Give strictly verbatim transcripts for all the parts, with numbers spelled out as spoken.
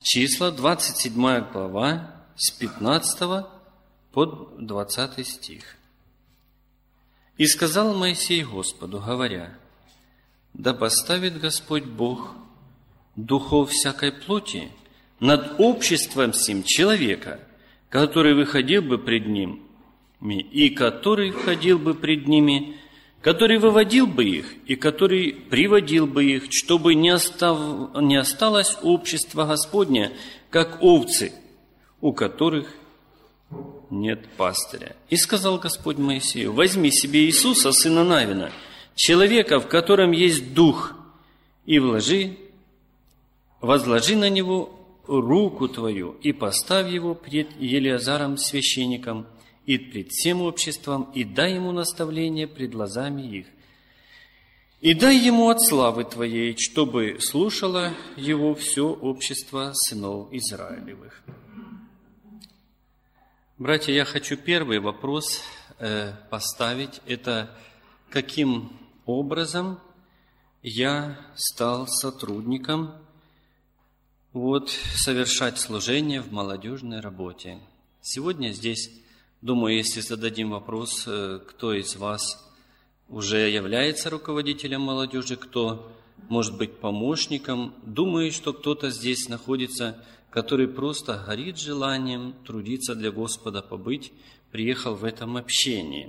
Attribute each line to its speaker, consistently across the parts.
Speaker 1: Числа, двадцать седьмая глава, с пятнадцатого по двадцатый стих. «И сказал Моисей Господу, говоря: да поставит Господь Бог духов всякой плоти над обществом сим человека, который выходил бы пред ними, и который входил бы пред ними, который выводил бы их, и который приводил бы их, чтобы не, остав... не осталось общество Господня, как овцы, у которых нет пастыря. И сказал Господь Моисею: возьми себе Иисуса, сына Навина, человека, в котором есть дух, и вложи, возложи на него руку твою, и поставь его пред Елиазаром священником, и пред всем обществом, и дай ему наставление пред глазами их. И дай ему от славы твоей, чтобы слушало его все общество сынов Израилевых». Братья, я хочу первый вопрос э, поставить. Это каким образом я стал сотрудником вот, совершать служение в молодежной работе. Сегодня здесь, думаю, если зададим вопрос, кто из вас уже является руководителем молодежи, кто может быть помощником, думаю, что кто-то здесь находится, который просто горит желанием трудиться для Господа, побыть, приехал в этом общении.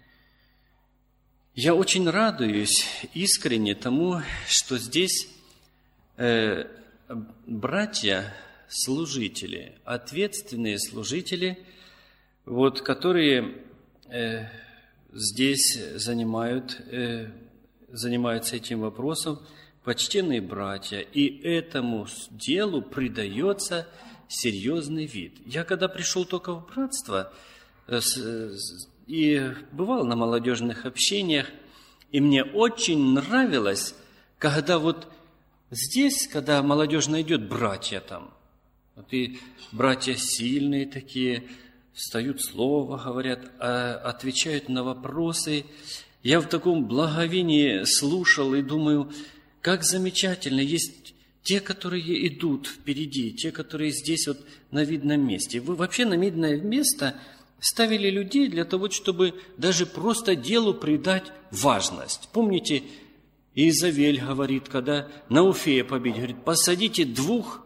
Speaker 1: Я очень радуюсь искренне тому, что здесь э, братья, служители, ответственные служители, вот, которые э, здесь занимают, э, занимаются этим вопросом, почтенные братья, и этому делу придается серьезный вид. Я когда пришел только в братство э, э, и бывал на молодежных общениях, и мне очень нравилось, когда вот здесь, когда молодежь найдет братья там, вот и братья сильные такие, встают, слово говорят, отвечают на вопросы. Я в таком благовении слушал и думаю, как замечательно, есть те, которые идут впереди, те, которые здесь вот на видном месте. Вы вообще на видное место ставили людей для того, чтобы даже просто делу придать важность. Помните, Иезавель говорит, когда Науфея победит, говорит: посадите двух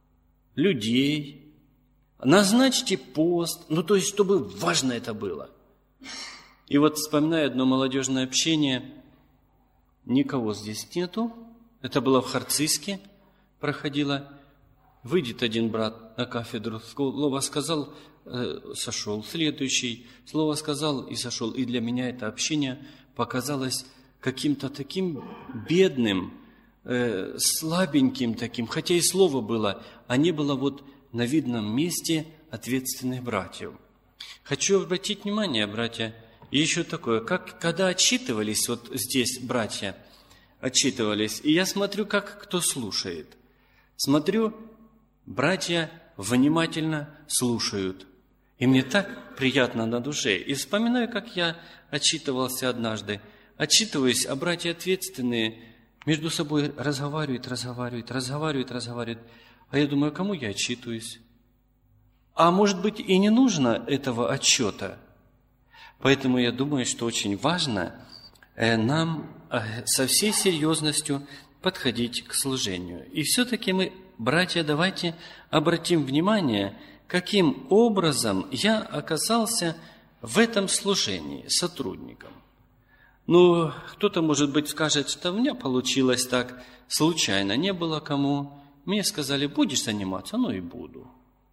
Speaker 1: людей, назначьте пост, ну, то есть, чтобы важно это было. И вот, вспоминаю одно молодежное общение, никого здесь нету, это было в Харциске, проходило, выйдет один брат на кафедру, слово сказал, сошел, следующий, слово сказал и сошел. И для меня это общение показалось каким-то таким бедным, э, слабеньким таким, хотя и слово было, а не было вот на видном месте ответственных братьев. Хочу обратить внимание, братья, и еще такое, как, когда отчитывались, вот здесь братья отчитывались, и я смотрю, как кто слушает. Смотрю, братья внимательно слушают, и мне так приятно на душе. И вспоминаю, как я отчитывался однажды, отчитываюсь, а братья ответственные между собой разговаривают, разговаривают, разговаривают, разговаривают. А я думаю, кому я отчитываюсь? А может быть, и не нужно этого отчета. Поэтому я думаю, что очень важно нам со всей серьезностью подходить к служению. И все-таки мы, братья, давайте обратим внимание, каким образом я оказался в этом служении сотрудником. Ну, кто-то, может быть, скажет, что у меня получилось так случайно, не было кому. Мне сказали: будешь заниматься, ну и буду.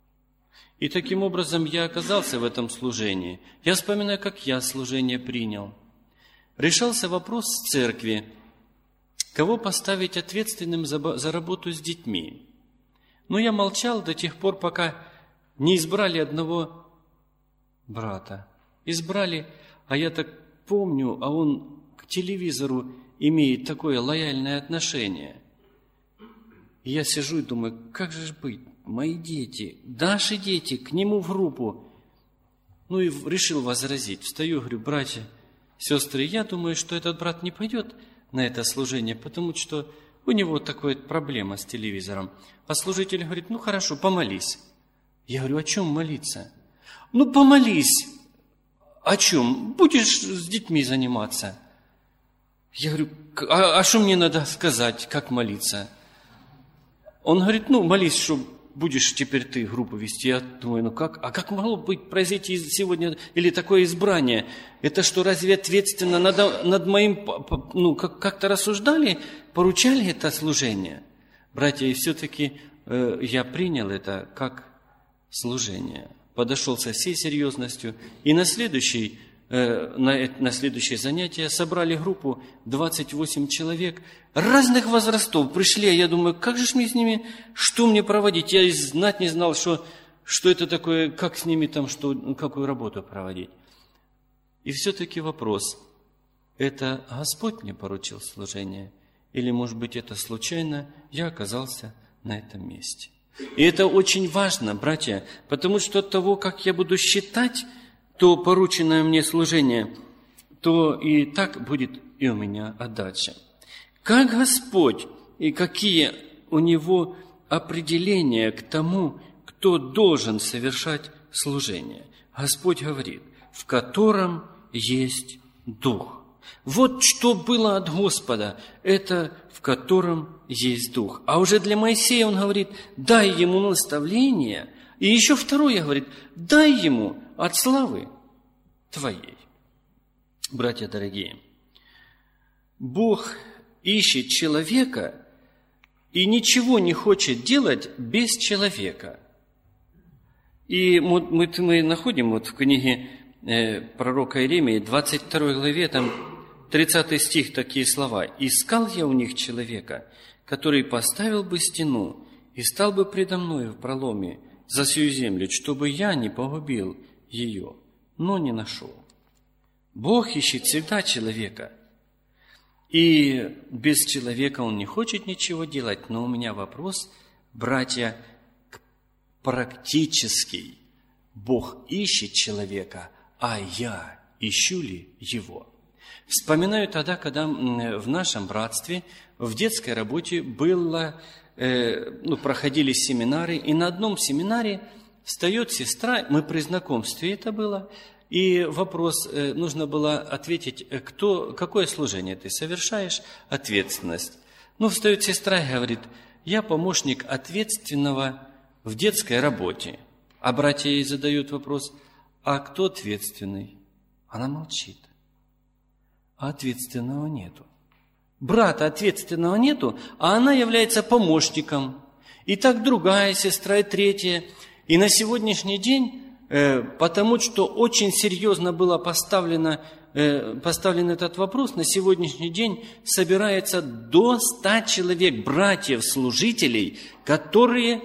Speaker 1: И таким образом я оказался в этом служении. Я вспоминаю, как я служение принял. Решался вопрос в церкви, кого поставить ответственным за, за работу с детьми. Но я молчал до тех пор, пока не избрали одного брата. Избрали, а я так помню, а он к телевизору имеет такое лояльное отношение. И я сижу и думаю, как же быть, мои дети, наши дети, к нему в группу. Ну и решил возразить. Встаю, говорю: братья, сестры, я думаю, что этот брат не пойдет на это служение, потому что У него такая проблема с телевизором. А служитель говорит, ну хорошо, помолись. Я говорю, о чем молиться? Ну помолись. О чем? Будешь с детьми заниматься. Я говорю, а, а что мне надо сказать, как молиться? Он говорит, ну молись, что будешь теперь ты группу вести. Я думаю, ну как? А как могло быть произойти сегодня или такое избрание? Это что, разве ответственно над, над моим, ну как, как-то рассуждали, поручали это служение? Братья, и все-таки э, я принял это как служение. Подошел со всей серьезностью. И на следующий, э, на, на следующее занятие собрали группу двадцать восемь человек разных возрастов. Пришли, а я думаю, как же мне с ними, что мне проводить? Я и знать не знал, что, что это такое, как с ними там, что, какую работу проводить. И все-таки вопрос, это Господь мне поручил служение? Или, может быть, это случайно я оказался на этом месте? И это очень важно, братья, потому что от того, как я буду считать то порученное мне служение, то и так будет и у меня отдача. Как Господь и какие у Него определения к тому, кто должен совершать служение? Господь говорит, в котором есть Дух. Вот что было от Господа, это в котором есть Дух. А уже для Моисея Он говорит, дай ему наставление. И еще второе говорит, дай ему от славы Твоей. Братья дорогие, Бог ищет человека и ничего не хочет делать без человека. И мы, мы, мы находим вот в книге э, пророка Иеремии, двадцать второй главе, там тридцатый стих, такие слова. «Искал я у них человека, который поставил бы стену и стал бы предо мною в проломе за сию землю, чтобы я не погубил ее, но не нашел». Бог ищет всегда человека. И без человека Он не хочет ничего делать. Но у меня вопрос, братья, практический. Бог ищет человека, а я ищу ли его? Вспоминаю тогда, когда в нашем братстве, в детской работе было, э, ну, проходили семинары, и на одном семинаре встает сестра, мы при знакомстве это было, и вопрос, э, нужно было ответить, кто, какое служение ты совершаешь, ответственность. Ну, встает сестра и говорит, я помощник ответственного в детской работе. А братья ей задают вопрос, а кто ответственный? Она молчит. А ответственного нету. Брата ответственного нету, а она является помощником. И так другая сестра, и третья. И на сегодняшний день, э, потому что очень серьезно было поставлено, э, поставлен этот вопрос, на сегодняшний день собирается до ста человек, братьев, служителей, которые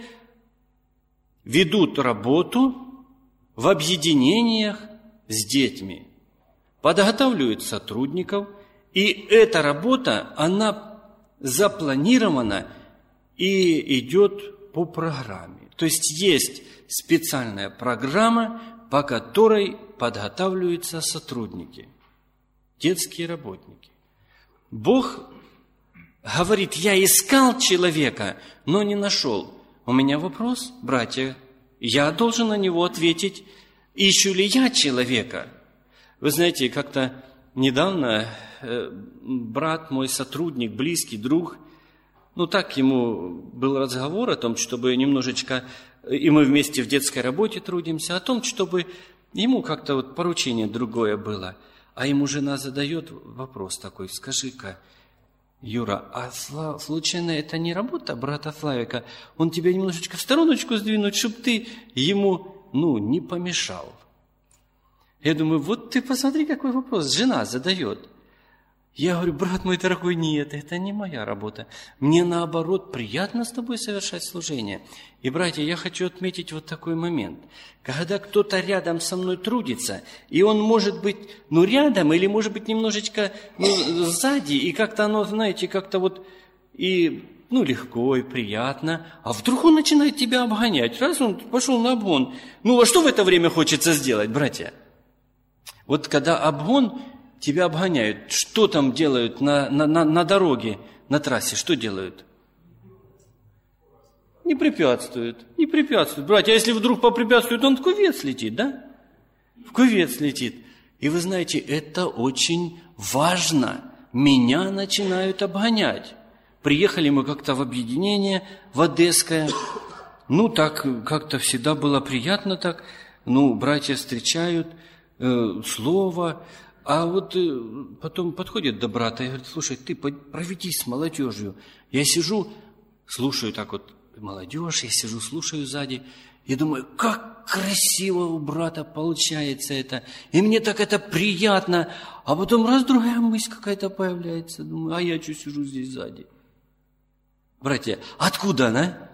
Speaker 1: ведут работу в объединениях с детьми. Подготавливают сотрудников, и эта работа, она запланирована и идет по программе. То есть есть специальная программа, по которой подготавливаются сотрудники, детские работники. Бог говорит, я искал человека, но не нашел. У меня вопрос, братья, я должен на него ответить, ищу ли я человека? Вы знаете, как-то недавно э, брат мой, сотрудник, близкий, друг, ну так ему был разговор о том, чтобы немножечко, и мы вместе в детской работе трудимся, о том, чтобы ему как-то вот поручение другое было. А ему жена задает вопрос такой, скажи-ка, Юра, а случайно это не работа брата Славика? Он тебя немножечко в стороночку сдвинуть, чтобы ты ему, ну, не помешал. Я думаю, вот ты посмотри, какой вопрос жена задает. Я говорю, брат мой дорогой, нет, это не моя работа. Мне, наоборот, приятно с тобой совершать служение. И, братья, я хочу отметить вот такой момент. Когда кто-то рядом со мной трудится, и он может быть, ну, рядом, или, может быть, немножечко, ну, сзади, и как-то оно, знаете, как-то вот, и, ну, легко и приятно, а вдруг он начинает тебя обгонять. Раз он пошел на обгон. Ну, а что в это время хочется сделать, братья? Вот когда обгон, тебя обгоняют. Что там делают на, на, на, на дороге, на трассе? Что делают? Не препятствуют, не препятствуют. Братья, а если вдруг попрепятствуют, он в кювет летит, да? В кювет летит. И вы знаете, это очень важно. Меня начинают обгонять. Приехали мы как-то в объединение, в Одесское. Ну, так как-то всегда было приятно так. Ну, братья встречают, э, слово. А вот э, потом подходит до брата и говорит: слушай, ты проведись с молодежью. Я сижу, слушаю так вот молодежь, я сижу, слушаю сзади. И думаю, как красиво у брата получается это. И мне так это приятно. А потом раз другая мысль какая-то появляется. Думаю, а я что сижу здесь сзади? Братья, откуда она?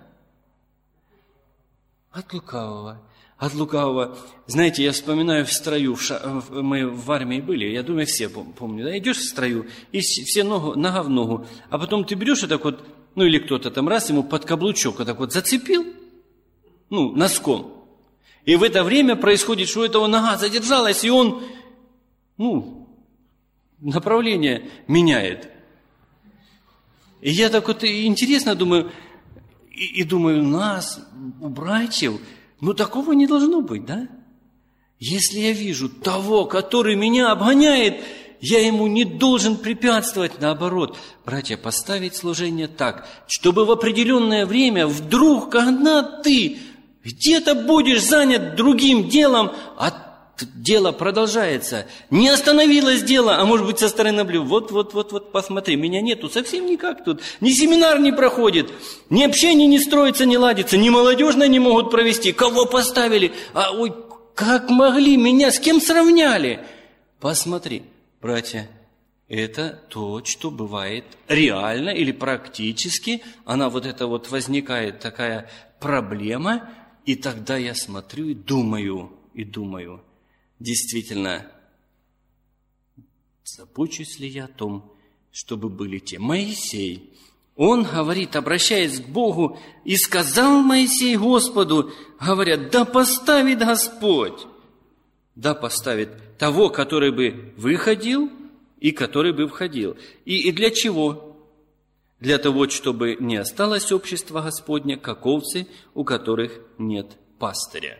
Speaker 1: От лукавого. От лукавого. Знаете, я вспоминаю в строю, в ша... мы в армии были, я думаю, все помню, да, идешь в строю, и все ногу, нога в ногу, а потом ты берешь и так вот, ну или кто-то там раз ему под каблучок вот так вот зацепил, ну, носком. И в это время происходит, что у этого нога задержалась, и он, ну, направление меняет. И я так вот интересно думаю, и, и думаю, у нас, у братьев, ну, такого не должно быть, да? Если я вижу того, который меня обгоняет, я ему не должен препятствовать, наоборот. Братья, поставить служение так, чтобы в определенное время, вдруг, когда ты где-то будешь занят другим делом, а дело продолжается, не остановилось дело, а может быть со стороны наблюдаю, вот, вот, вот, вот, посмотри, меня нету совсем никак тут, ни семинар не проходит, ни общение не строится, не ладится, ни молодежное не могут провести, кого поставили, а ой, как могли, меня с кем сравняли? Посмотри, братья, это то, что бывает реально или практически, она вот это вот возникает такая проблема, и тогда я смотрю и думаю, и думаю, действительно, забочусь ли я о том, чтобы были те. Моисей, он говорит, обращаясь к Богу, и сказал Моисей Господу, говорят, да поставит Господь, да поставит того, который бы выходил и который бы входил. И, и для чего? Для того, чтобы не осталось общество Господня, как овцы, у которых нет пастыря.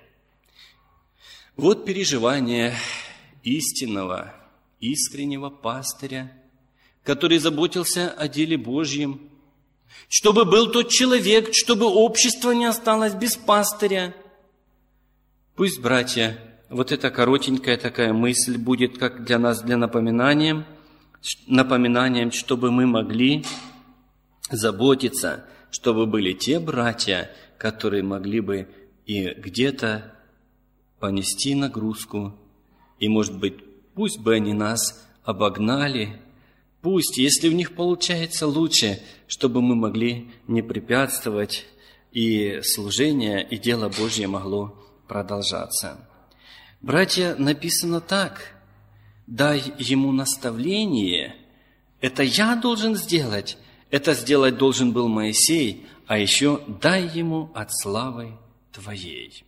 Speaker 1: Вот переживание истинного, искреннего пастыря, который заботился о деле Божьем, чтобы был тот человек, чтобы общество не осталось без пастыря. Пусть, братья, вот эта коротенькая такая мысль будет как для нас, для напоминанием, напоминанием, чтобы мы могли заботиться, чтобы были те братья, которые могли бы и где-то понести нагрузку, и, может быть, пусть бы они нас обогнали, пусть, если у них получается лучше, чтобы мы могли не препятствовать, и служение, и дело Божье могло продолжаться. Братья, написано так: «Дай ему наставление». Это я должен сделать, это сделать должен был Моисей, а еще «дай ему от славы твоей».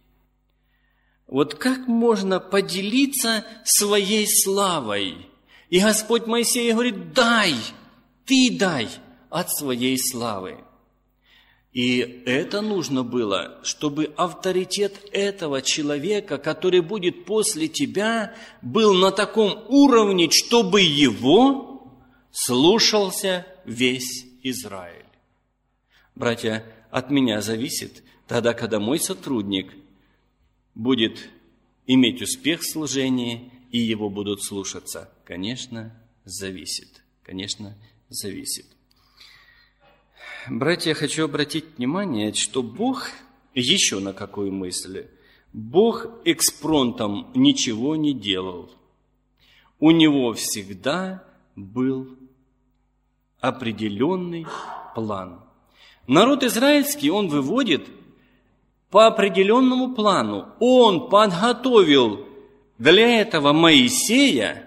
Speaker 1: Вот как можно поделиться своей славой? И Господь Моисею говорит, дай, ты дай от своей славы. И это нужно было, чтобы авторитет этого человека, который будет после тебя, был на таком уровне, чтобы его слушался весь Израиль. Братья, от меня зависит тогда, когда мой сотрудник будет иметь успех в служении, и его будут слушаться. Конечно, зависит. Конечно, зависит. Братья, хочу обратить внимание, что Бог, еще на какую мысль, Бог экспромтом ничего не делал. У Него всегда был определенный план. Народ израильский Он выводит по определенному плану. Он подготовил для этого Моисея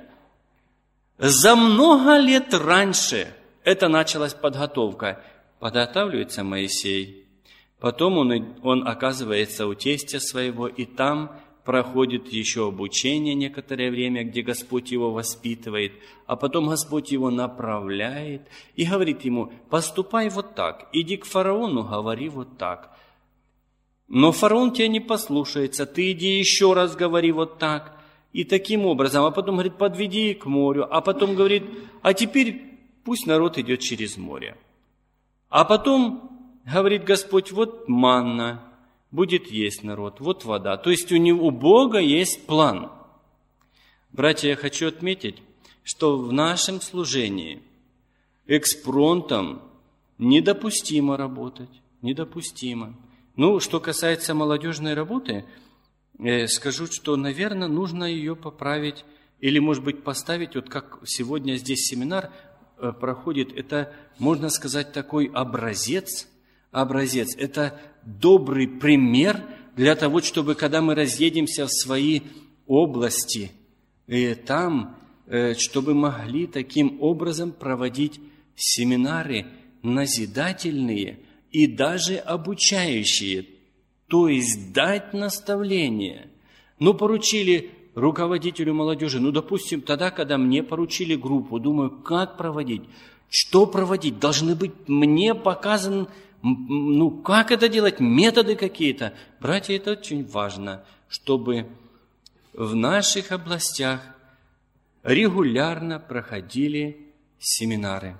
Speaker 1: за много лет раньше. Это началась подготовка. Подготавливается Моисей. Потом он, он оказывается у тестя своего, и там проходит еще обучение некоторое время, где Господь его воспитывает, а потом Господь его направляет и говорит ему: поступай вот так, иди к фараону, говори вот так. Но фараон тебя не послушается, ты иди еще раз говори вот так. И таким образом, а потом говорит: подведи к морю, а потом говорит: а теперь пусть народ идет через море. А потом говорит Господь: вот манна, будет есть народ, вот вода. То есть у него, у Бога есть план. Братья, я хочу отметить, что в нашем служении экспромтом недопустимо работать, недопустимо. Ну, что касается молодежной работы, э, скажу, что, наверное, нужно ее поправить или, может быть, поставить, вот как сегодня здесь семинар э, проходит, это, можно сказать, такой образец, образец, это добрый пример для того, чтобы, когда мы разъедемся в свои области, э, там, э, чтобы могли таким образом проводить семинары назидательные и даже обучающие, то есть дать наставление. Ну, поручили руководителю молодежи, ну, допустим, тогда, когда мне поручили группу, думаю, как проводить, что проводить, должны быть мне показаны, ну, как это делать, методы какие-то. Братья, это очень важно, чтобы в наших областях регулярно проходили семинары.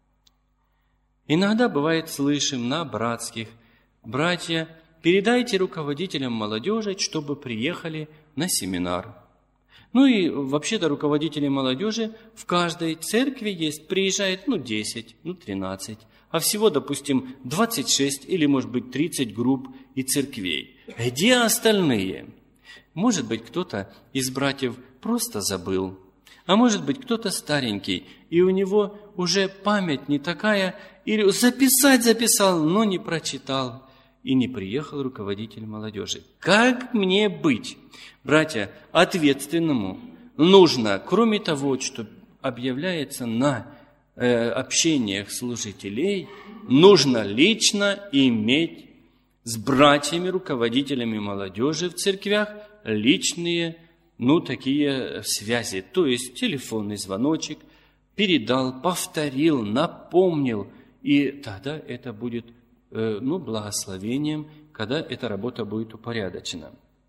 Speaker 1: Иногда, бывает, слышим на братских: братья, передайте руководителям молодежи, чтобы приехали на семинар. Ну и вообще-то руководители молодежи в каждой церкви есть, приезжает, ну, десять, ну, тринадцать, а всего, допустим, двадцать шесть или, может быть, тридцать групп и церквей. Где остальные? Может быть, кто-то из братьев просто забыл, а может быть, кто-то старенький, и у него уже память не такая, или записать записал, но не прочитал, и не приехал руководитель молодежи. Как мне быть? Братья, ответственному нужно, кроме того, что объявляется на э, общениях служителей, нужно лично иметь с братьями, руководителями молодежи в церквях личные, ну, такие связи. То есть телефонный звоночек, передал, повторил, напомнил, и тогда это будет, э, ну, благословением, когда эта работа будет упорядочена.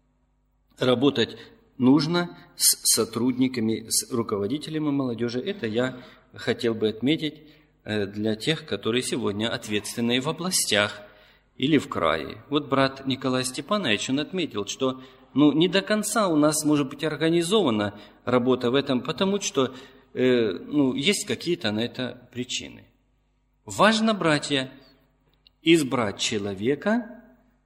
Speaker 1: Работать нужно с сотрудниками, с руководителями молодежи. Это я хотел бы отметить для тех, которые сегодня ответственны в областях или в крае. Вот брат Николай Степанович, он отметил, что ну, не до конца у нас может быть организована работа в этом, потому что э, ну, есть какие-то на это причины. Важно, братья, избрать человека,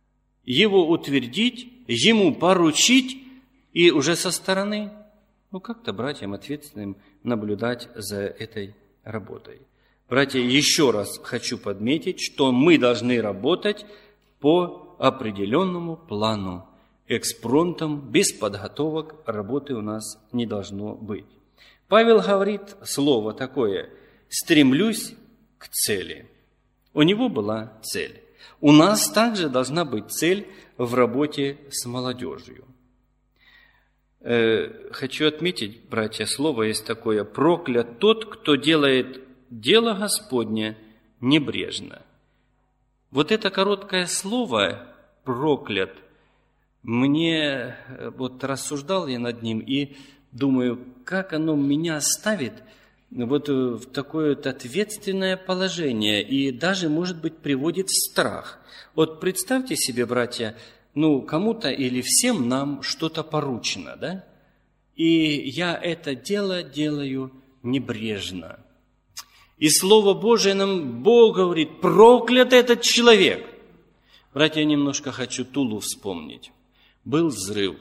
Speaker 1: его утвердить, ему поручить и уже со стороны, ну, как-то братьям ответственным наблюдать за этой работой. Братья, еще раз хочу подметить, что мы должны работать по определенному плану. Экспромтом, без подготовок работы у нас не должно быть. Павел говорит слово такое: «стремлюсь к цели». У него была цель. У нас также должна быть цель в работе с молодежью. Э, хочу отметить, братья, слово есть такое: «проклят тот, кто делает дело Господне небрежно». Вот это короткое слово «проклят», мне, вот рассуждал я над ним и думаю, как оно меня ставит вот в такое вот ответственное положение и даже, может быть, приводит в страх. Вот представьте себе, братья, ну, кому-то или всем нам что-то поручено, да? И я это дело делаю небрежно. И Слово Божие нам, Бог говорит: проклят этот человек. Братья, я немножко хочу Тулу вспомнить. Был взрыв.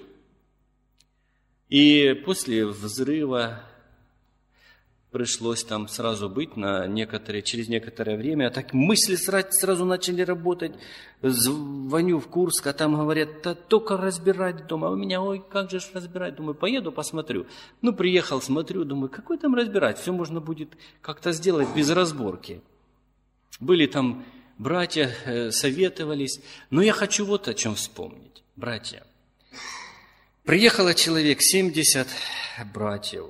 Speaker 1: И после взрыва пришлось там сразу быть на некоторые, через некоторое время. А так мысли сразу начали работать. Звоню в Курск, а там говорят: да только разбирать дома. А у меня: ой, как же ж разбирать? Думаю, поеду, посмотрю. Ну, приехал, смотрю, думаю, какой там разбирать? Все можно будет как-то сделать без разборки. Были там братья, советовались. Но я хочу вот о чем вспомнить. Братья, Приехало человек семьдесят братьев.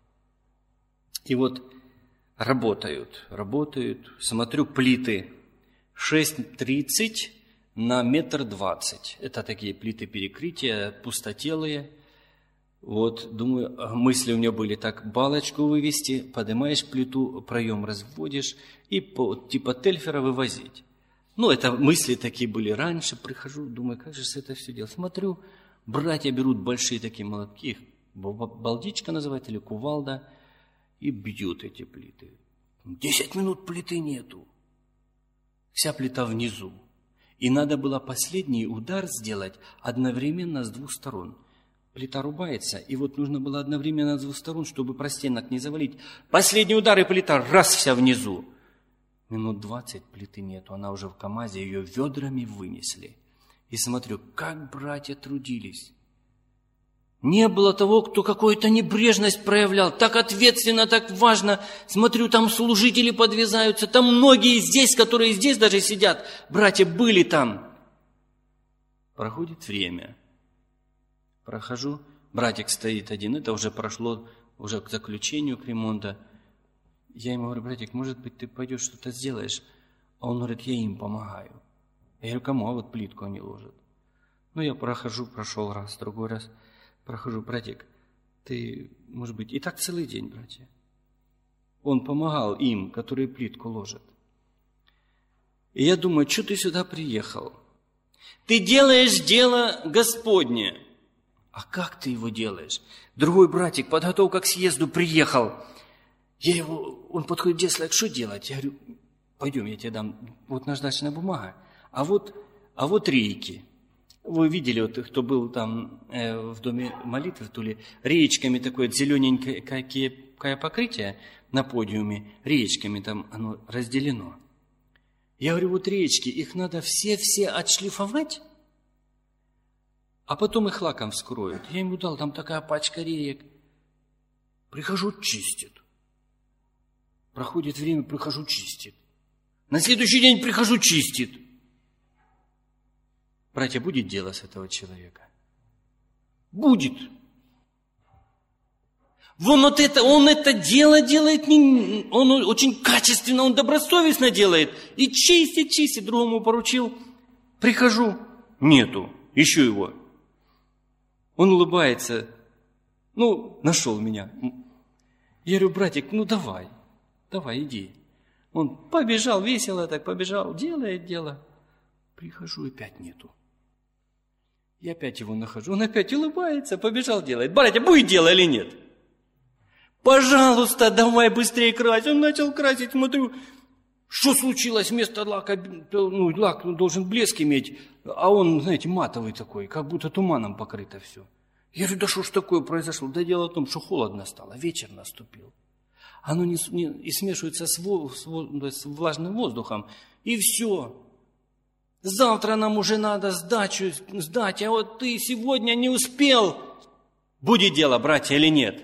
Speaker 1: И вот работают, работают. Смотрю, плиты шесть тридцать на метр двадцать. Это такие плиты перекрытия, пустотелые. Вот, думаю, мысли у меня были так: балочку вывести, поднимаешь плиту, проем разводишь и по, типа тельфера вывозить. Ну, это мысли такие были раньше. Прихожу, думаю, как же это все делать. Смотрю, братья берут большие такие молотки, их балдичка называется или кувалда, и бьют эти плиты. Десять минут плиты нету. Вся плита внизу. И надо было последний удар сделать одновременно с двух сторон. Плита рубается, и вот нужно было одновременно с двух сторон, чтобы простенок не завалить. Последний удар, и плита раз вся внизу. Минут двадцать плиты нету, она уже в КамАЗе, ее ведрами вынесли. И смотрю, как братья трудились. Не было того, кто какую-то небрежность проявлял. Так ответственно, так важно. Смотрю, там служители подвязаются. Там многие здесь, которые здесь даже сидят. Братья были там. Проходит время. Прохожу. Братик стоит один. Это уже прошло уже к заключению, к ремонту. Я ему говорю: братик, может быть, ты пойдешь что-то сделаешь? А он говорит: я им помогаю. Я говорю: кому? А вот плитку они ложат. Ну, я прохожу, прошел раз, другой раз. Прохожу: братик, ты, может быть, и так целый день, братья. Он помогал им, которые плитку ложат. И я думаю, что ты сюда приехал? Ты делаешь дело Господне. А как ты его делаешь? Другой братик, подготовка к съезду, приехал. Я его, он подходит, делает, что делать? Я говорю: пойдем, я тебе дам, вот наждачная бумага, а вот, а вот рейки. Вы видели, вот, кто был там э, в доме молитвы, то ли реечками такое зелененькое какое покрытие на подиуме, реечками там оно разделено. Я говорю: вот реечки, их надо все-все отшлифовать, а потом их лаком вскроют. Я ему дал, там такая пачка реек. Прихожу, чистит. Проходит время, прихожу, чистит. На следующий день прихожу, чистит. Братья, будет дело с этого человека? Будет. Вон вот это, он это дело делает, не, он очень качественно, он добросовестно делает. И чистит, чистит, другому поручил. Прихожу, нету, ищу его. Он улыбается. Ну, нашел меня. Я говорю: братик, ну давай, давай, иди. Он побежал, весело так побежал, делает дело. Прихожу, и опять нету. Я опять его нахожу, он опять улыбается, побежал, делает. Братья, будет дело или нет? Пожалуйста, давай быстрее крась. Он начал красить, смотрю, что случилось, вместо лака, ну, лак должен блеск иметь, а он, знаете, матовый такой, как будто туманом покрыто все. Я говорю: да что ж такое произошло? Да дело в том, что холодно стало, вечер наступил. Оно не, не, и смешивается с, во, с, во, с влажным воздухом, и все. Завтра нам уже надо сдачу сдать, а вот ты сегодня не успел. Будет дело, братья, или нет?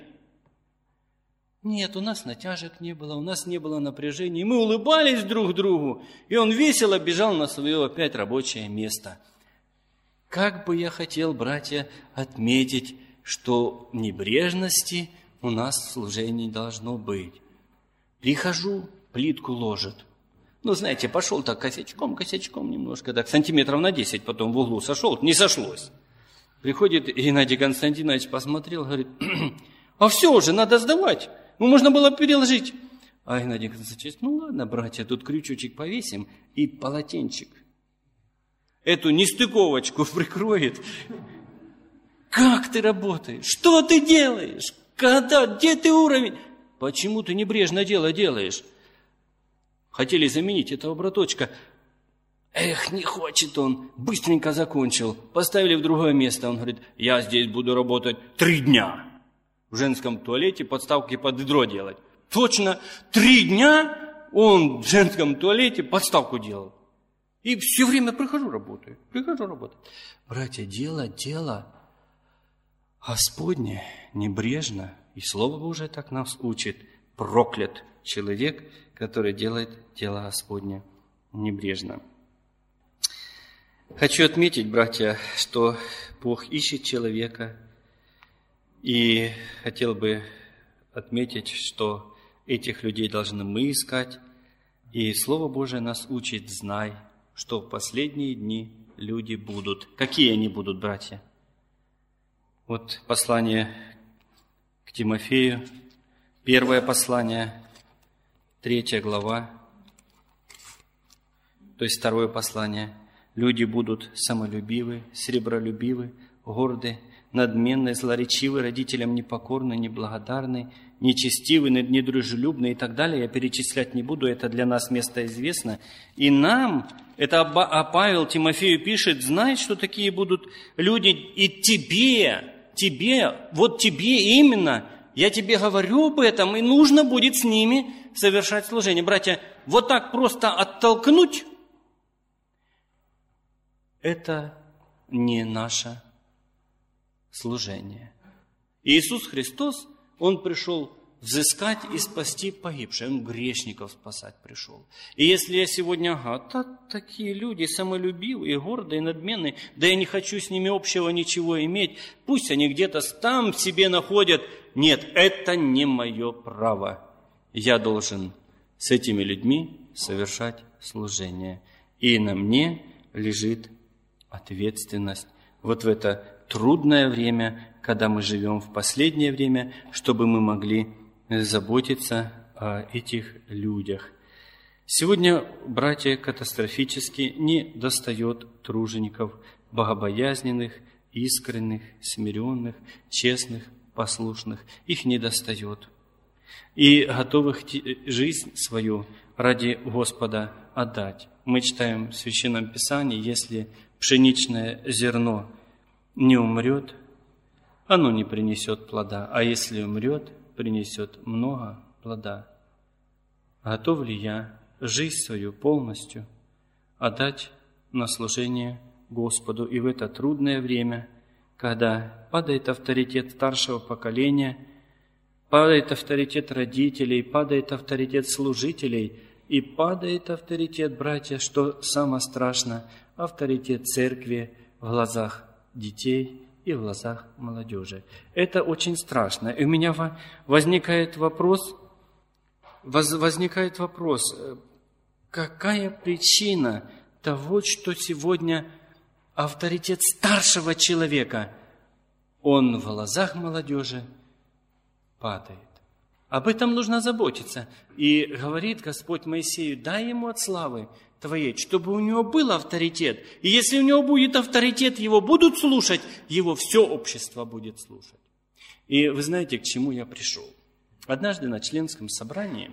Speaker 1: Нет, у нас натяжек не было, у нас не было напряжения. Мы улыбались друг другу, и он весело бежал на свое опять рабочее место. Как бы я хотел, братья, отметить, что небрежности у нас в служении должно быть. Прихожу, плитку ложат. Ну, знаете, пошел так косячком, косячком немножко, так сантиметров на десять потом в углу сошел, не сошлось. Приходит Геннадий Константинович, посмотрел, говорит: а все уже, надо сдавать, ну, можно было переложить. А Геннадий Константинович: ну, ладно, братья, тут крючочек повесим и полотенчик. Эту нестыковочку прикроет. Как ты работаешь? Что ты делаешь? Когда? Где ты уровень? Почему ты небрежно дело делаешь? Хотели заменить этого браточка. Эх, не хочет он. Быстренько закончил. Поставили в другое место. Он говорит: я здесь буду работать три дня. В женском туалете подставки под ведро делать. Точно, три дня он в женском туалете подставку делал. И все время прихожу, работаю. Прихожу, работаю. Братья, дело, дело Господне небрежно. И Слово Божие так нас учит. Проклят человек, который делает дело Господне небрежно. Хочу отметить, братья, что Бог ищет человека И хотел бы отметить, что этих людей должны мы искать. И Слово Божие нас учит: знай, что в последние дни люди будут. Какие они будут, братья? Вот послание к Тимофею, первое послание, третья глава, то есть второе послание. Люди будут самолюбивы, сребролюбивы, горды, надменны, злоречивы, родителям непокорны, неблагодарны, нечестивы, недружелюбны и так далее. Я перечислять не буду, это для нас место известно. И нам, это а Павел Тимофею пишет: знай, что такие будут люди, и тебе, тебе, вот тебе именно, я тебе говорю об этом, и нужно будет с ними совершать служение. Братья, вот так просто оттолкнуть — это не наше служение. Иисус Христос, Он пришел взыскать и спасти погибших. Он грешников спасать пришел. И если я сегодня, ага, та, такие люди самолюбивые, гордые, надменные, да я не хочу с ними общего ничего иметь, пусть они где-то там себе находят. Нет, это не мое право. Я должен с этими людьми совершать служение. И на мне лежит ответственность вот в это трудное время, когда мы живем в последнее время, чтобы мы могли заботиться о этих людях. Сегодня, братья, катастрофически не достает тружеников, богобоязненных, искренних, смиренных, честных, послушных. Их не достает. И готовых жизнь свою ради Господа отдать. Мы читаем в Священном Писании: если пшеничное зерно не умрет, оно не принесет плода, а если умрет, принесет много плода. Готов ли я жизнь свою полностью отдать на служение Господу? И в это трудное время, когда падает авторитет старшего поколения, падает авторитет родителей, падает авторитет служителей, и падает авторитет, братья, что самое страшное, авторитет церкви в глазах детей и в глазах молодежи. Это очень страшно. И у меня возникает вопрос, возникает вопрос, какая причина того, что сегодня авторитет старшего человека, он в глазах молодежи падает? Об этом нужно заботиться. И говорит Господь Моисею: дай ему от славы твоей, чтобы у него был авторитет. И если у него будет авторитет, его будут слушать, его все общество будет слушать. И вы знаете, к чему я пришел? Однажды на членском собрании,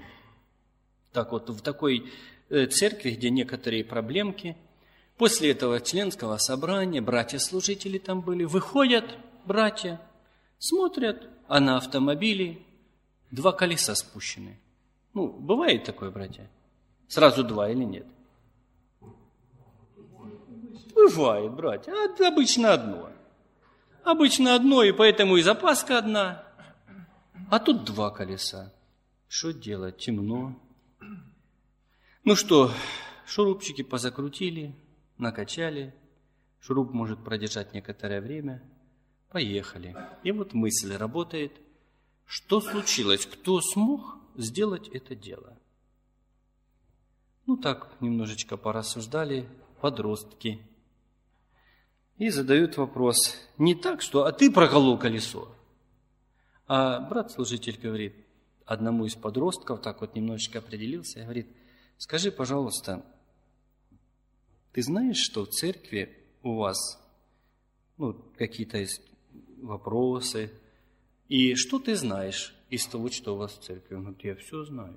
Speaker 1: так вот в такой церкви, где некоторые проблемки, после этого членского собрания, братья-служители там были, выходят братья, смотрят, а на автомобиле два колеса спущены. Ну, бывает такое, братья? Сразу два или нет? Бывает, братья. А обычно одно. Обычно одно, и поэтому и запаска одна. А тут два колеса. Что делать? Темно. Ну что, шурупчики позакрутили, накачали. Шуруп может продержать некоторое время. Поехали. И вот мысль работает. Что случилось? Кто смог сделать это дело? Ну так, немножечко порассуждали подростки. И задают вопрос: не так, что «а ты проколол колесо». А брат-служитель говорит одному из подростков, так вот немножечко определился, и говорит: скажи, пожалуйста, ты знаешь, что в церкви у вас ну, какие-то есть вопросы? И что ты знаешь из того, что у вас в церкви? Он говорит: я все знаю.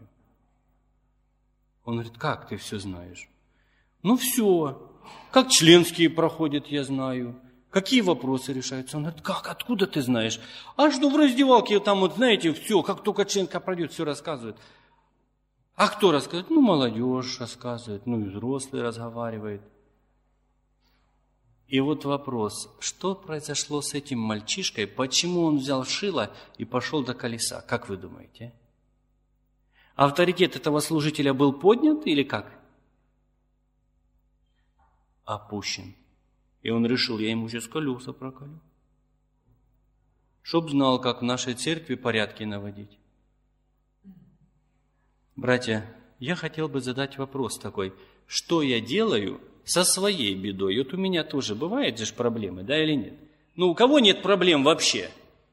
Speaker 1: Он говорит: как ты все знаешь? Ну все. Как членские проходят, я знаю. Какие вопросы решаются? Он говорит: как, откуда ты знаешь? А что в раздевалке там, вот знаете, все, как только членка пройдет, все рассказывают. А кто рассказывает? Ну, молодежь рассказывает, ну и взрослые разговаривают. И вот вопрос, что произошло с этим мальчишкой, почему он взял шило и пошел до колеса, как вы думаете? Авторитет этого служителя был поднят или как? Опущен. И он решил: я ему сейчас колеса проколю. чтоб знал, как в нашей церкви порядки наводить. Братья, я хотел бы задать вопрос такой, что я делаю со своей бедой? Вот у меня тоже бывают же проблемы, да или нет? Ну, у кого нет проблем вообще?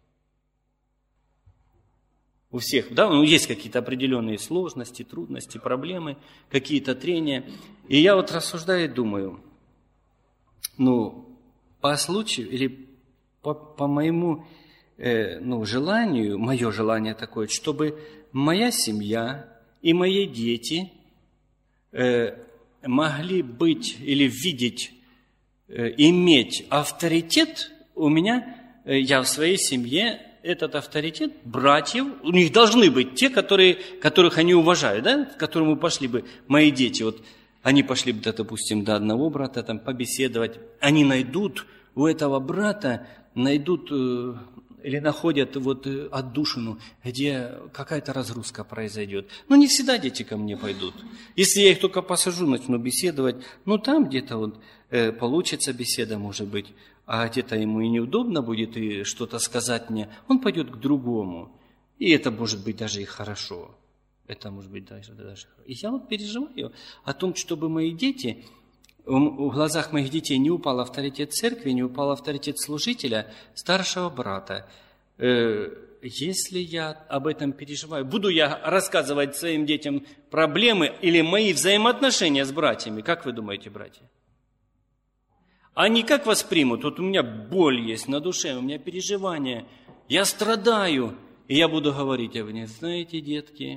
Speaker 1: У всех, да, ну, есть какие-то определенные сложности, трудности, проблемы, какие-то трения. И я вот рассуждаю и думаю, ну, по случаю или по, по моему э, ну, желанию, мое желание такое, чтобы моя семья и мои дети э, могли быть или видеть, э, иметь авторитет у меня, э, я в своей семье, этот авторитет братьев, у них должны быть те, которые, которых они уважают, да, к которым пошли бы мои дети. Вот они пошли бы, допустим, до одного брата там, побеседовать. Они найдут у этого брата, найдут э, или находят вот, э, отдушину, где какая-то разгрузка произойдет. Но не всегда дети ко мне пойдут. Если я их только посажу, начну беседовать, ну там где-то вот, э, получится беседа, может быть, а где-то ему и неудобно будет и что-то сказать мне, он пойдет к другому. И это может быть даже и хорошо. Это может быть даже, даже хорошо. И я вот переживаю о том, чтобы мои дети, в глазах моих детей не упал авторитет церкви, не упал авторитет служителя, старшего брата. Если я об этом переживаю, буду я рассказывать своим детям проблемы или мои взаимоотношения с братьями? Как вы думаете, братья? Они как воспримут? Вот у меня боль есть на душе, у меня переживания, я страдаю. И я буду говорить об них, знаете, детки,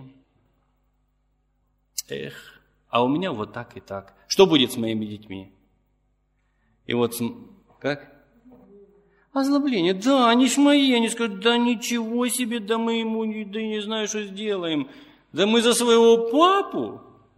Speaker 1: эх, а у меня вот так и так. Что будет с моими детьми? И вот, как? Озлобление. Да, они ж мои. Они скажут, да ничего себе, да мы ему да не знаю, что сделаем. Да мы за своего папу.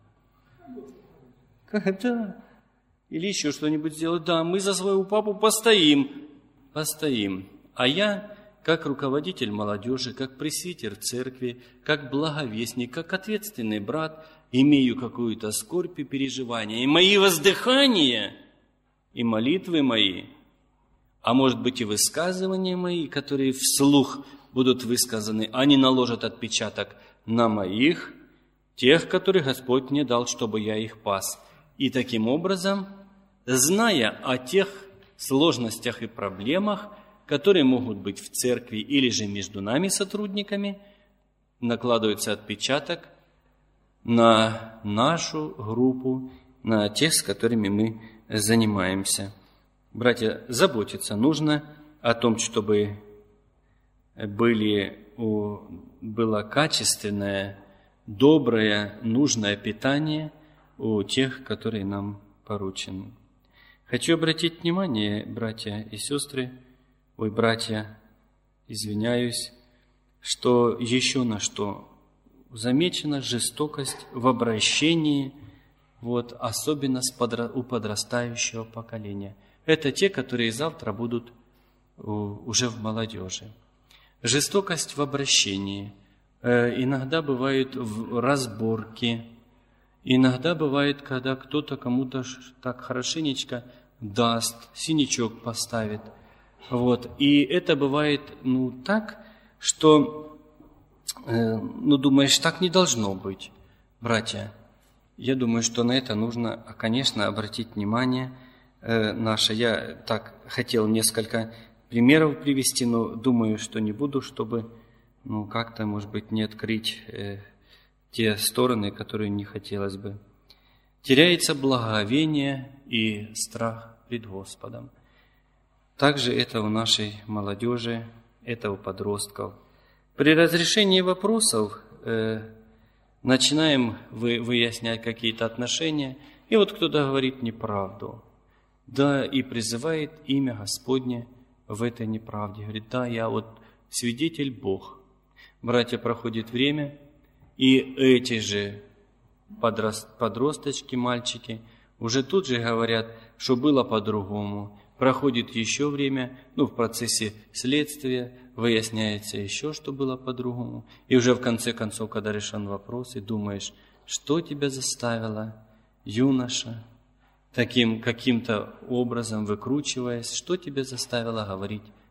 Speaker 1: Да. Или еще что-нибудь сделать. Да, мы за своего папу постоим. Постоим. А я, как руководитель молодежи, как пресвитер церкви, как благовестник, как ответственный брат, имею какую-то скорбь и переживания. И мои воздыхания, и молитвы мои, а может быть и высказывания мои, которые вслух будут высказаны, они наложат отпечаток на моих, тех, которых Господь мне дал, чтобы я их пас. И таким образом, зная о тех сложностях и проблемах, которые могут быть в церкви или же между нами, сотрудниками, накладывается отпечаток на нашу группу, на тех, с которыми мы занимаемся. Братья, заботиться нужно о том, чтобы были, было качественное, доброе, нужное питание у тех, которые нам поручены. Хочу обратить внимание, братья и сестры, ой, братья, извиняюсь, что еще на что замечена жестокость в обращении, вот, особенно у подрастающего поколения. Это те, которые завтра будут уже в молодежи. Жестокость в обращении. Иногда бывают разборки. Иногда бывает, когда кто-то кому-то так хорошенечко даст, синячок поставит. Вот. И это бывает ну, так, что э, ну, думаешь, так не должно быть, братья. Я думаю, что на это нужно, конечно, обратить внимание э, наше. Я так хотел несколько примеров привести, но думаю, что не буду, чтобы ну, как-то, может быть, не открыть э, те стороны, которые не хотелось бы. Теряется благоговение и страх пред Господом. Также это у нашей молодежи, это у подростков. При разрешении вопросов э, начинаем вы, выяснять какие-то отношения, и вот кто-то говорит неправду, да, и призывает имя Господне в этой неправде. Говорит, да, я вот свидетель Бог. Братья, проходит время, и эти же подрост, подросточки, мальчики, уже тут же говорят, что было по-другому. Проходит еще время, ну, в процессе следствия выясняется еще, что было по-другому. И уже в конце концов, когда решен вопрос, и думаешь, что тебя заставило, юноша, таким каким-то образом выкручиваясь, что тебя заставило говорить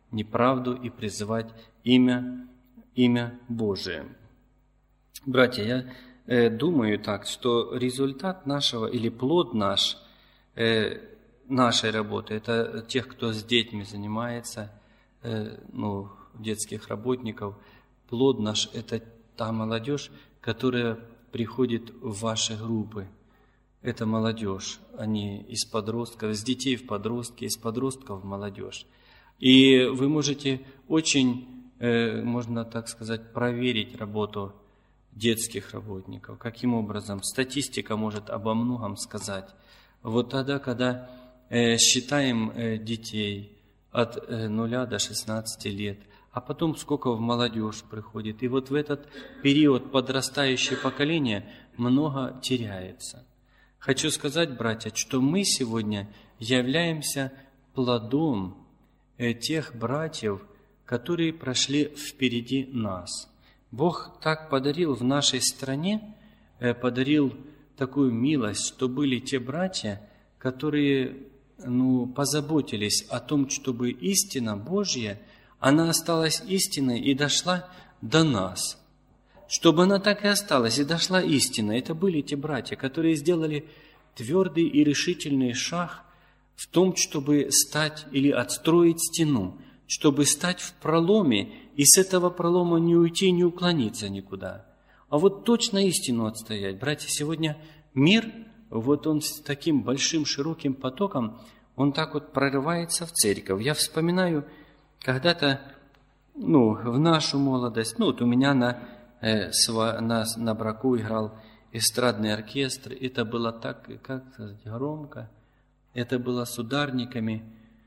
Speaker 1: неправду и призывать имя, имя Божие. Братья, я э, думаю так, что результат нашего или плод наш, э, нашей работы, это тех, кто с детьми занимается, э, ну, детских работников, плод наш – это та молодежь, которая приходит в ваши группы. Это молодежь, они из подростков, из детей в подростки, из подростков в молодежь. И вы можете очень, э, можно так сказать, проверить работу детских работников. Каким образом? Статистика может обо многом сказать. Вот тогда, когда э, считаем э, детей от э, нуля до шестнадцати лет, а потом сколько в молодежь приходит. И вот в этот период подрастающее поколение много теряется. Хочу сказать, братья, что мы сегодня являемся плодом тех братьев, которые прошли впереди нас. Бог так подарил в нашей стране, подарил такую милость, что были те братья, которые ну, позаботились о том, чтобы истина Божья, она осталась истиной и дошла до нас. Чтобы она так и осталась, и дошла истина. Это были те братья, которые сделали твердый и решительный шаг в том, чтобы стать или отстроить стену, чтобы стать в проломе, и с этого пролома не уйти, не уклониться никуда. А вот точно истину отстоять. Братья, сегодня мир, вот он с таким большим, широким потоком, он так вот прорывается в церковь. Я вспоминаю, когда-то, ну, в нашу молодость, ну, вот у меня на, э, сва, на, на браку играл эстрадный оркестр, это было так, как сказать, громко, это было с ударниками,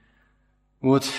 Speaker 1: вот,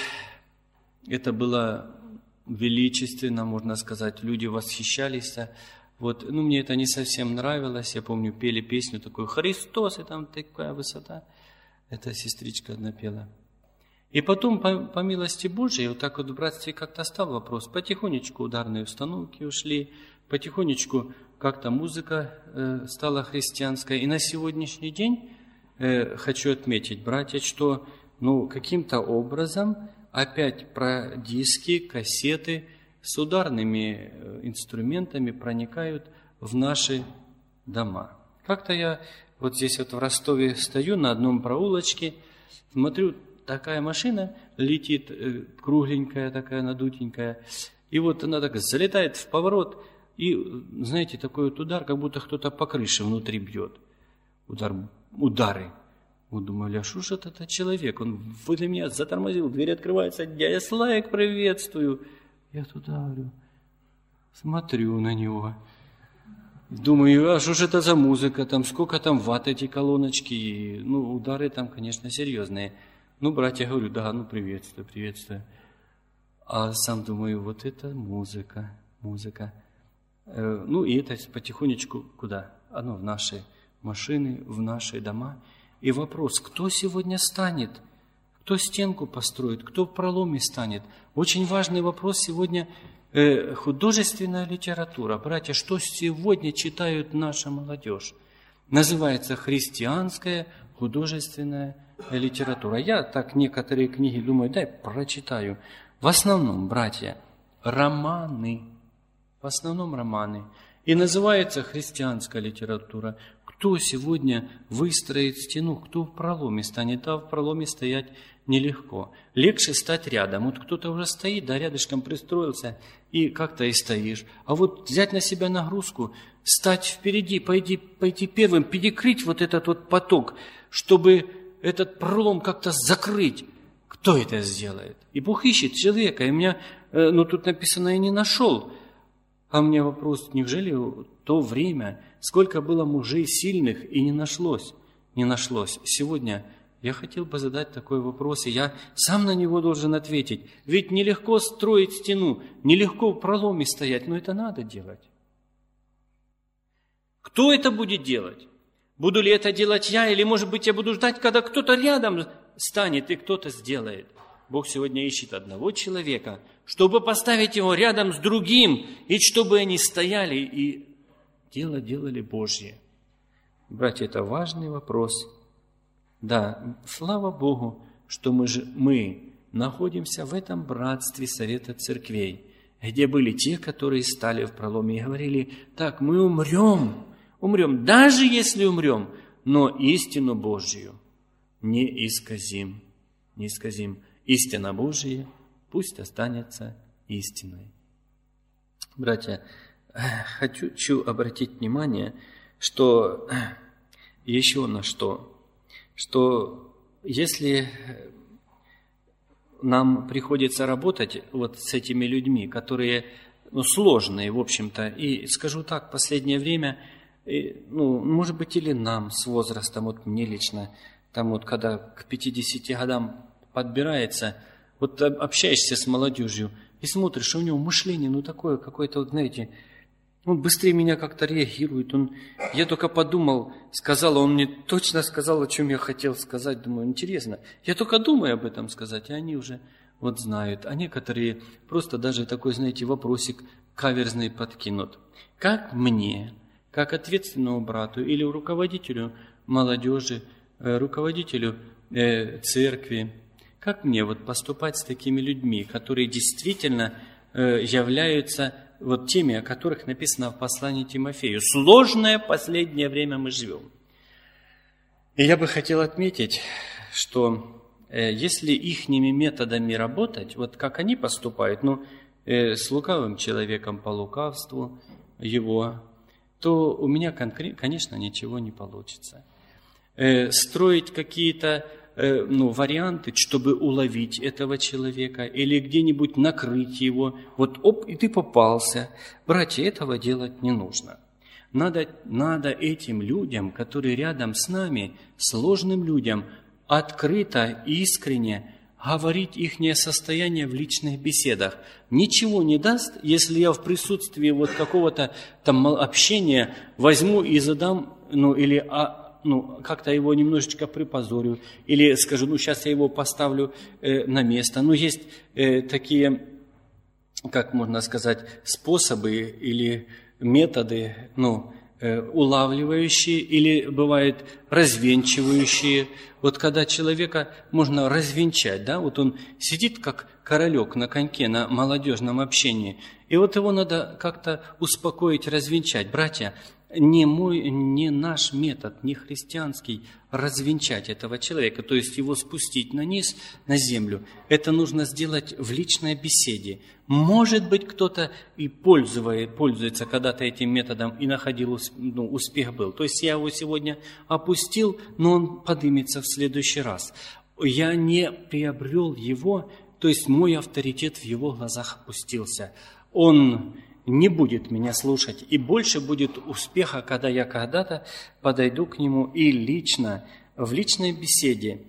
Speaker 1: это было величественно, можно сказать, люди восхищались, вот, ну, мне это не совсем нравилось, я помню, пели песню такую «Христос», и там такая высота, эта сестричка одна пела. И потом, по, по милости Божией, вот так вот в братстве как-то стал вопрос. Потихонечку ударные установки ушли, потихонечку как-то музыка э, стала христианская. И на сегодняшний день э, хочу отметить, братья, что ну, каким-то образом опять про диски, кассеты с ударными э, инструментами проникают в наши дома. Как-то я вот здесь вот в Ростове стою на одном проулочке, смотрю, такая машина летит, кругленькая такая, надутенькая, и вот она так залетает в поворот, и, знаете, такой вот удар, как будто кто-то по крыше внутри бьет. Удар, удары. Вот думали, а что ж это, это человек? Он возле меня затормозил, дверь открывается, дядя Славик, приветствую. Я туда говорю, смотрю на него. Думаю, а что ж это за музыка, там сколько там ватт эти колоночки, ну, удары там, конечно, серьезные. Ну, братья, говорю, да, ну, приветствую, приветствую. А сам думаю, вот это музыка, музыка. Э, ну, и это потихонечку куда? Оно в наши машины, в наши дома. И вопрос, кто сегодня станет? Кто стенку построит? Кто в проломе станет? Очень важный вопрос сегодня э, художественная литература. Братья, что сегодня читают наша молодежь? Называется христианская художественная литература. Я так некоторые книги думаю, дай прочитаю. В основном, братья, романы. В основном романы. И называется христианская литература. Кто сегодня выстроит стену, кто в проломе станет, а в проломе стоять нелегко. Легче стать рядом. Вот кто-то уже стоит, да, рядышком пристроился, и как-то и стоишь. А вот взять на себя нагрузку, стать впереди, пойти, пойти первым, перекрыть вот этот вот поток, чтобы этот пролом как-то закрыть. Кто это сделает? И Бог ищет человека. И у меня, ну тут написано, я не нашел. А у меня вопрос, неужели то время, сколько было мужей сильных, и не нашлось? Не нашлось. Сегодня я хотел бы задать такой вопрос, и я сам на него должен ответить. Ведь нелегко строить стену, нелегко в проломе стоять, но это надо делать. Кто это будет делать? Буду ли это делать я, или, может быть, я буду ждать, когда кто-то рядом станет и кто-то сделает? Бог сегодня ищет одного человека, чтобы поставить его рядом с другим, и чтобы они стояли и дело делали Божье. Братья, это важный вопрос. Да, слава Богу, что мы, же, мы находимся в этом братстве Совета Церквей, где были те, которые стали в проломе и говорили: так, мы умрем, умрем, даже если умрем, но истину Божью не исказим, не исказим. Истина Божия пусть останется истиной. Братья, хочу обратить внимание, что еще на что, что если нам приходится работать вот с этими людьми, которые ну, сложные, в общем-то, и скажу так, в последнее время, ну, может быть, или нам с возрастом, вот мне лично, там вот когда к пятидесяти годам подбирается, вот общаешься с молодежью и смотришь, что у него мышление, ну, такое какое-то, вот, знаете, он быстрее меня как-то реагирует. Он, я только подумал, сказал, он мне точно сказал, о чем я хотел сказать. Думаю, интересно. Я только думаю об этом сказать, а они уже вот знают. А некоторые просто даже такой, знаете, вопросик каверзный подкинут. Как мне, как ответственному брату или руководителю молодежи, руководителю э, церкви, как мне вот поступать с такими людьми, которые действительно э, являются вот теми, о которых написано в послании Тимофею. Сложное последнее время мы живем. И я бы хотел отметить, что э, если ихними методами работать, вот как они поступают, ну, э, с лукавым человеком по лукавству его, то у меня, конечно, ничего не получится. Э, строить какие-то ну, варианты, чтобы уловить этого человека или где-нибудь накрыть его. Вот оп, и ты попался. Братья, этого делать не нужно. Надо, надо этим людям, которые рядом с нами, сложным людям, открыто, искренне говорить ихнее состояние в личных беседах. Ничего не даст, если я в присутствии вот какого-то там общения возьму и задам, ну, или ну, как-то его немножечко припозорю, или скажу, ну, сейчас я его поставлю э, на место. Ну, есть э, такие, как можно сказать, способы или методы, ну, э, улавливающие, или бывает развенчивающие. Вот когда человека можно развенчать, да, вот он сидит как королек на коньке, на молодежном общении, и вот его надо как-то успокоить, развенчать. Братья, не мой, не наш метод, не христианский, развенчать этого человека, то есть его спустить на низ, на землю. Это нужно сделать в личной беседе. Может быть, кто-то и пользуется, пользуется когда-то этим методом и находил, ну, успех был. То есть я его сегодня опустил, но он поднимется в следующий раз. Я не приобрел его, то есть мой авторитет в его глазах опустился. Он не будет меня слушать, и больше будет успеха, когда я когда-то подойду к нему и лично, в личной беседе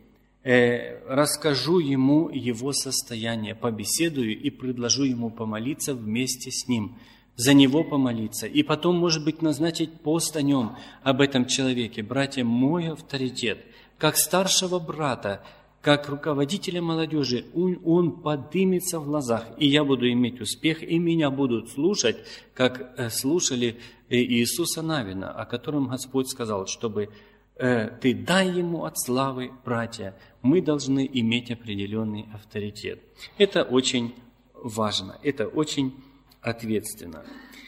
Speaker 1: э, расскажу ему его состояние, побеседую и предложу ему помолиться вместе с ним, за него помолиться, и потом, может быть, назначить пост о нем, об этом человеке. Братья, мой авторитет, как старшего брата, как руководителя молодежи, он, он поднимется в глазах, и я буду иметь успех, и меня будут слушать, как э, слушали э, Иисуса Навина, о котором Господь сказал, чтобы э, ты дай ему от славы, братья, мы должны иметь определенный авторитет. Это очень важно, это очень ответственно.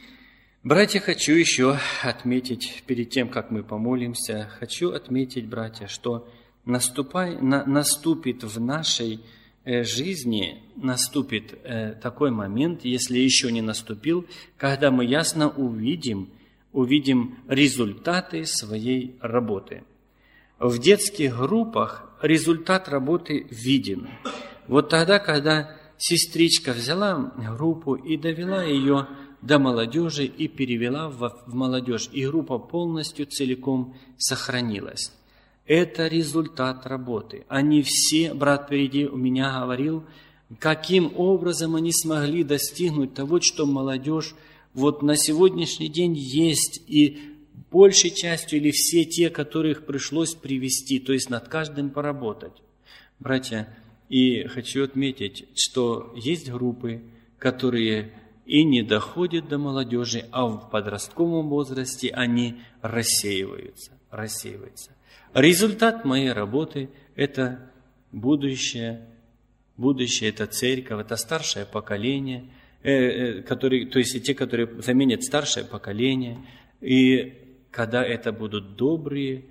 Speaker 1: Братья, хочу еще отметить, перед тем, как мы помолимся, хочу отметить, братья, что Наступай, на, наступит в нашей э, жизни, наступит э, такой момент, если еще не наступил, когда мы ясно увидим, увидим результаты своей работы. В детских группах результат работы виден. Вот тогда, когда сестричка взяла группу и довела ее до молодежи и перевела в, в молодежь, и группа полностью, целиком сохранилась. Это результат работы. Они все, брат впереди у меня говорил, каким образом они смогли достигнуть того, что молодежь вот на сегодняшний день есть, и большей частью или все те, которых пришлось привести, то есть над каждым поработать. Братья, и хочу отметить, что есть группы, которые и не доходят до молодежи, а в подростковом возрасте они рассеиваются, рассеиваются. Результат моей работы – это будущее, будущее, это церковь, это старшее поколение, э, э, которые, то есть и те, которые заменят старшее поколение. И когда это будут добрые,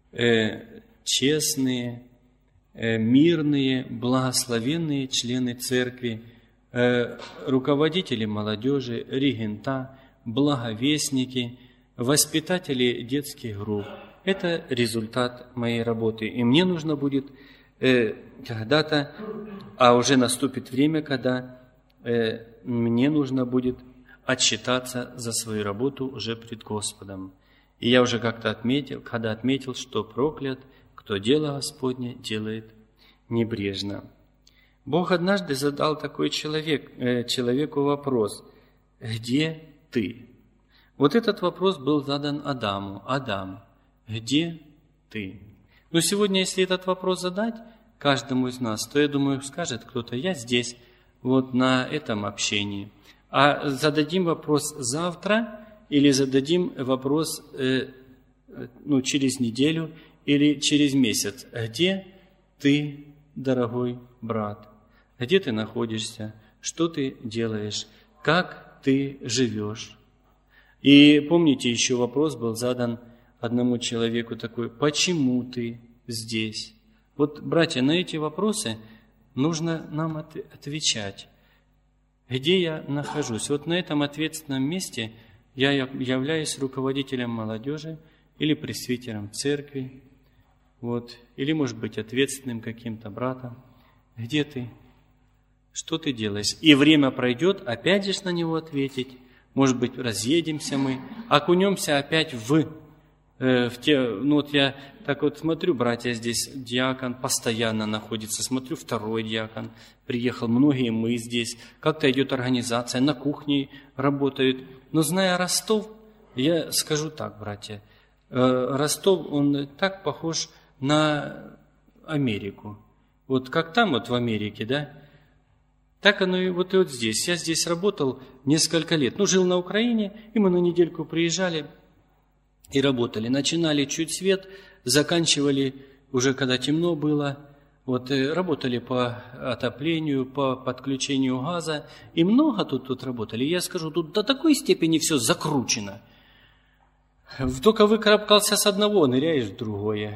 Speaker 1: э, честные, э, мирные, благословенные члены церкви, э, руководители молодежи, регента, благовестники, воспитатели детских групп. Это результат моей работы. И мне нужно будет э, когда-то, а уже наступит время, когда э, мне нужно будет отчитаться за свою работу уже пред Господом. И я уже как-то отметил, когда отметил, что проклят, кто дело Господне делает небрежно. Бог однажды задал такой человек, э, человеку вопрос: «Где ты?» Вот этот вопрос был задан Адаму. Адам, где ты? Но сегодня, если этот вопрос задать каждому из нас, то, я думаю, скажет кто-то: я здесь, вот на этом общении. А зададим вопрос завтра или зададим вопрос э, ну, через неделю или через месяц. Где ты, дорогой брат? Где ты находишься? Что ты делаешь? Как ты живешь? И помните, еще вопрос был задан одному человеку такой: почему ты здесь? Вот, братья, на эти вопросы нужно нам отвечать. Где я нахожусь? Вот на этом ответственном месте я являюсь руководителем молодежи или пресвитером церкви, вот, или, может быть, ответственным каким-то братом. Где ты? Что ты делаешь? И время пройдет, опять же на него ответить. Может быть, разъедемся мы, окунемся опять в, э, в те... Ну вот я так вот смотрю, братья, здесь диакон постоянно находится, смотрю, второй диакон приехал, многие мы здесь, как-то идет организация, на кухне работают. Но зная Ростов, я скажу так, братья, э, Ростов, он так похож на Америку. Вот как там вот в Америке, да? Так оно и вот и вот здесь. Я здесь работал несколько лет. Ну, жил на Украине, и мы на недельку приезжали и работали. Начинали чуть свет, заканчивали уже когда темно было. Вот, работали по отоплению, по подключению газа. И много тут, тут работали. Я скажу, тут до такой степени все закручено. Только выкарабкался с одного, ныряешь в другое.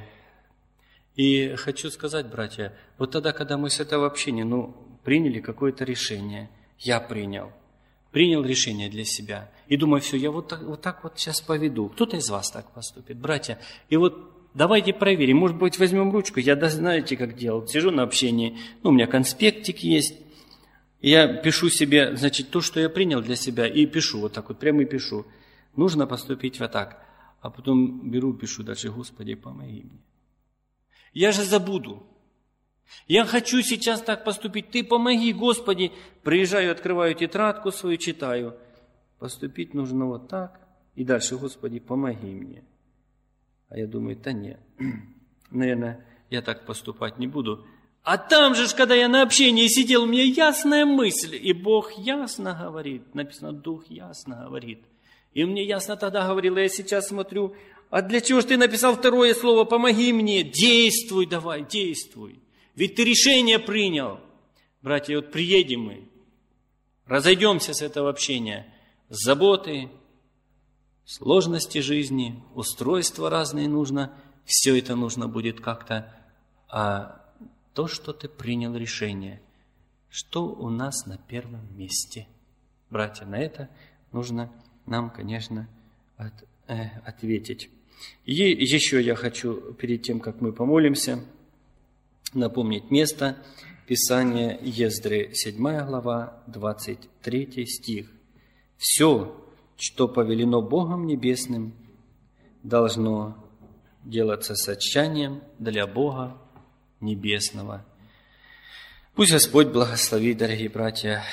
Speaker 1: И хочу сказать, братья, вот тогда, когда мы с этого общения, ну, приняли какое-то решение, я принял, принял решение для себя. И думаю, все, я вот так, вот так вот сейчас поведу. Кто-то из вас так поступит, братья. И вот давайте проверим, может быть, возьмем ручку. Я, да, знаете, как делал. Сижу на общении, ну, у меня конспектик есть. Я пишу себе, значит, то, что я принял для себя, и пишу вот так вот, прямо и пишу. Нужно поступить вот так. А потом беру, пишу дальше: Господи, помоги мне. Я же забуду. Я хочу сейчас так поступить. Ты помоги, Господи. Приезжаю, открываю тетрадку свою, читаю. Поступить нужно вот так. И дальше: Господи, помоги мне. А я думаю, да нет, наверное, я так поступать не буду. А там же, когда я на общении сидел, у меня ясная мысль. И Бог ясно говорит. Написано, Дух ясно говорит. И мне ясно тогда говорило, я сейчас смотрю, а для чего же ты написал второе слово «помоги мне»? Действуй давай, действуй. Ведь ты решение принял. Братья, вот приедем мы, разойдемся с этого общения. Заботы, сложности жизни, устройства разные нужно. Все это нужно будет как-то. А то, что ты принял решение, что у нас на первом месте? Братья, на это нужно нам, конечно, от, э, ответить. И еще я хочу, перед тем, как мы помолимся, напомнить место Писания Ездры, седьмая глава, двадцать третий стих. «Все, что повелено Богом Небесным, должно делаться с отчаянием для Бога Небесного». Пусть Господь благословит, дорогие братья.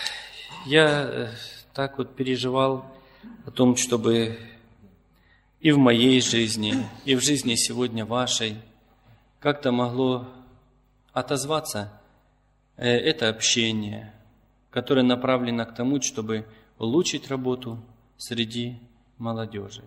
Speaker 1: Я так вот переживал о том, чтобы и в моей жизни, и в жизни сегодня вашей как-то могло отозваться это общение, которое направлено к тому, чтобы улучшить работу среди молодежи.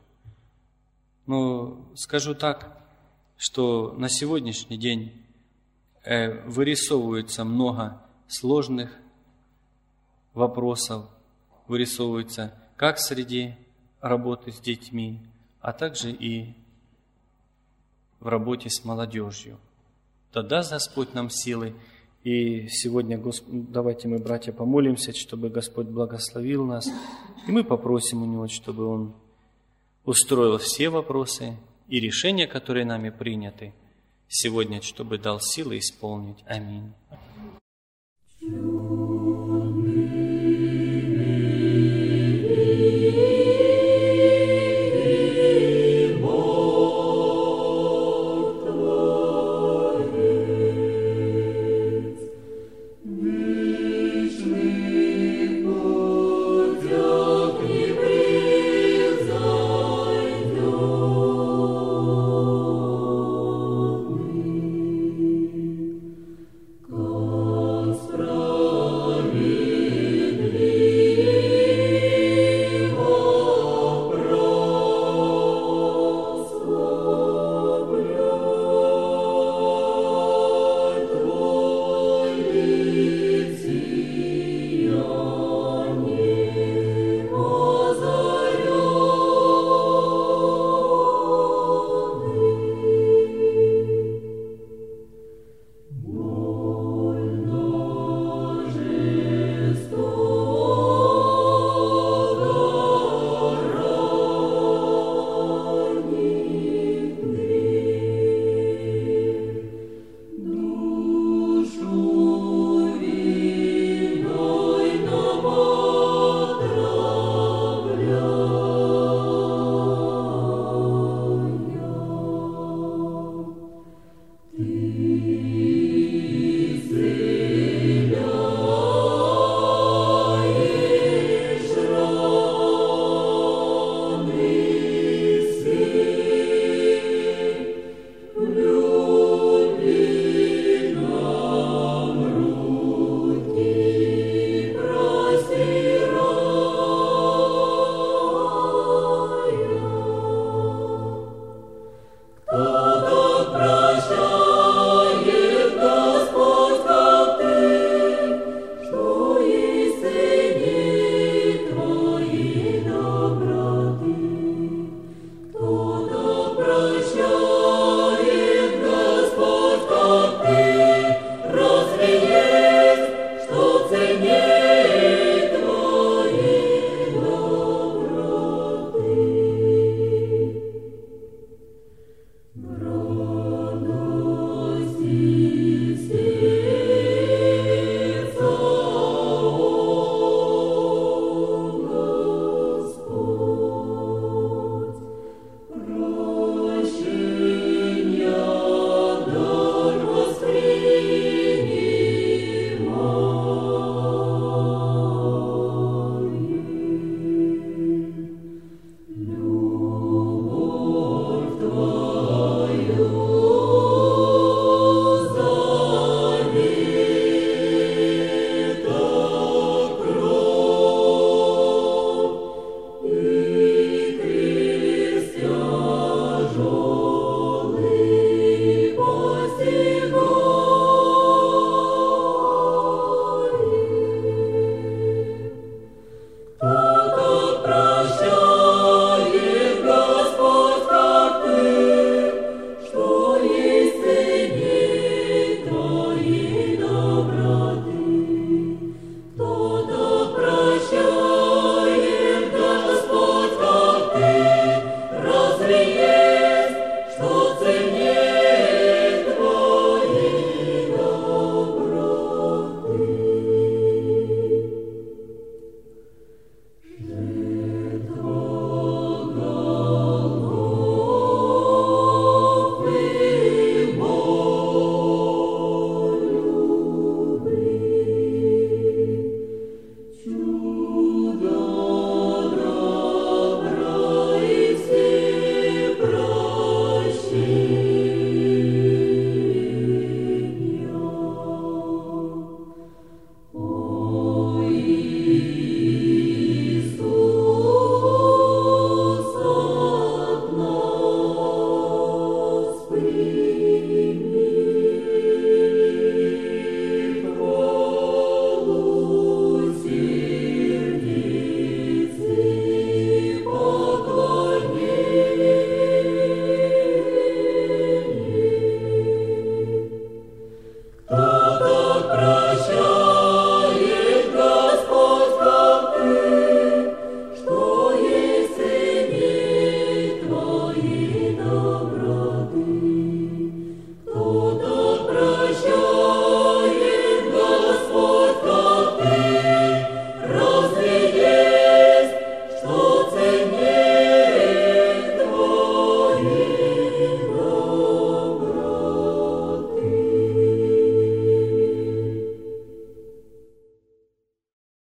Speaker 1: Но скажу так, что на сегодняшний день вырисовывается много сложных вопросов вырисовываются как среди работы с детьми, а также и в работе с молодежью. Да даст Господь нам силы. И сегодня давайте мы, братья, помолимся, чтобы Господь благословил нас. И мы попросим у Него, чтобы Он устроил все вопросы и решения, которые нами приняты сегодня, чтобы дал силы исполнить. Аминь.